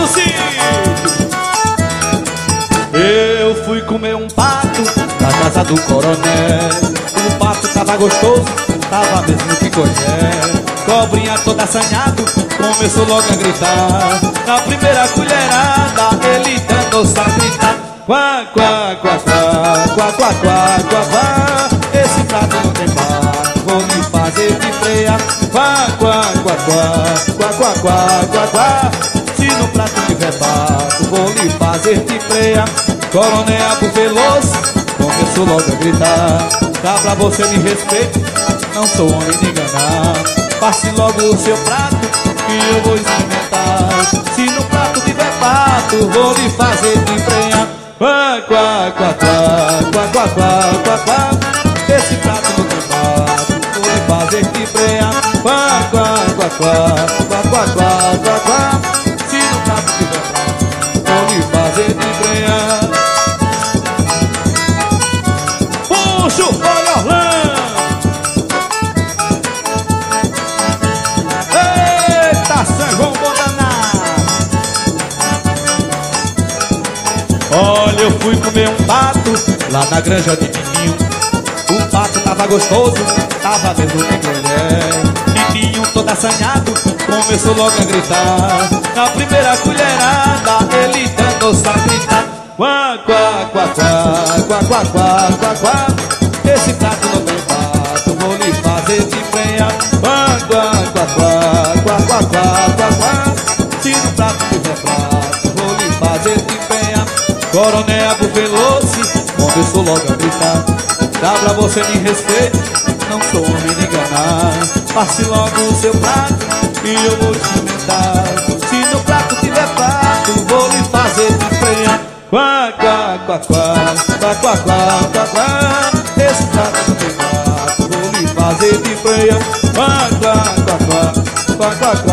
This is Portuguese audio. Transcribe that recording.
do sítio. Eu fui comer um pato na casa do coronel. O pato tava gostoso, tava mesmo que colher. Cobrinha toda assanhado, começou logo a gritar. Na primeira colherada, ele danou-se a gritar. Quá, quá, quá, quá, quá, quá, quá, quá, quá. Esse prato não tem pato, vou lhe fazer de freia. Quá, quá, quá, quá, quá, quá, quá, quá, quá. Se no prato tiver pato, vou lhe fazer de freia. Coronel Abu Veloso começou logo a gritar. Dá pra você me respeitar, não sou homem de enganar. Passe logo o seu prato que eu vou experimentar. Se no prato tiver pato, vou lhe fazer de freia. Quá, quá, quá, quá, quá, quá, quá, quá, quá. Esse prato não tem pato, vou lhe fazer de freia. Quá, quá, quá, quá, quá, quá, quá, quá, quá. Se no prato tiver pato, vou lhe fazer de freia. Puxa o folha Orlando. Eita, São João Bodanado. Olha, eu fui comer um pato lá na granja de Tininho. O pato tava gostoso, tava mesmo que colher. Tininho todo assanhado, começou logo a gritar. Na primeira colherada, ele danou-se a gritar. Quá, quá, quá, quá, quá, quá, quá, quá, quá. Esse prato não tem pato, vou lhe fazer de freia. Quá, quá, quá, quá, quá, quá, quá, quá, quá. Se no prato tiver prato, vou lhe fazer de freia. Coronel Abu Veloso começou logo a gritar. Dá pra você me respeitar, não sou homem de enganar. Passe logo o seu prato e eu vou experimentar. Se no prato tiver prato, vou lhe fazer de freia. Quá, quá, quá, quá, quá, quá, quá, quá, quá. Esse prato não tem prato, vou lhe fazer de freia. Quá, quá, quá, quá, quá, quá, quá.